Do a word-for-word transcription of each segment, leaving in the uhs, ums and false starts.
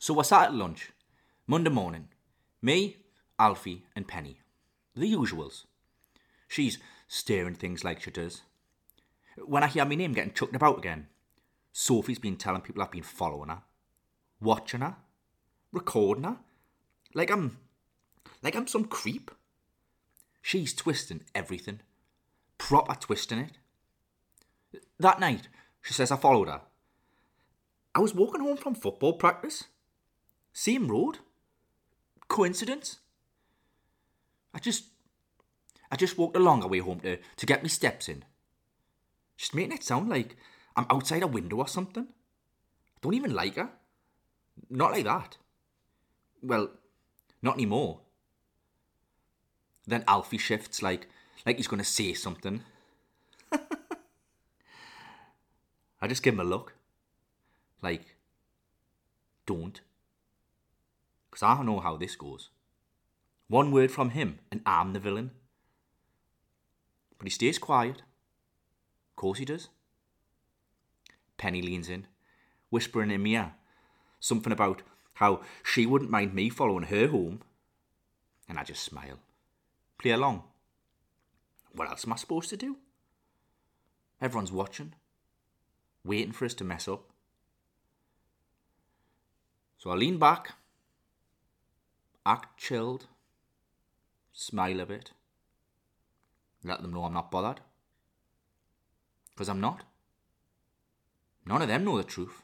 So we're sat at lunch, Monday morning. Me, Alfie and Penny. The usuals. She's staring things like she does. When I hear my name getting chucked about again, Sophie's been telling people I've been following her, watching her, recording her, like I'm, like I'm some creep. She's twisting everything, proper twisting it. That night, she says I followed her. I was walking home from football practice. Same road. Coincidence? I just, I just walked a longer way home to, to get my steps in. She's making it sound like I'm outside a window or something. I don't even like her. Not like that. Well, not anymore. Then Alfie shifts like, like he's going to say something. I just give him a look. Like, don't. Because I know how this goes. One word from him and I'm the villain. But he stays quiet. Of course he does. Penny leans in, whispering in my ear something about how she wouldn't mind me following her home. And I just smile. Play along. What else am I supposed to do? Everyone's watching. Waiting for us to mess up. So I lean back. Act chilled. Smile a bit. Let them know I'm not bothered. Because I'm not. None of them know the truth.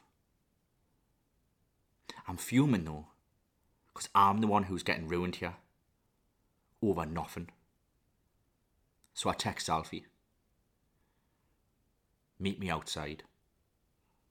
I'm fuming though. Because I'm the one who's getting ruined here. Over nothing. So I text Alfie. Meet me outside.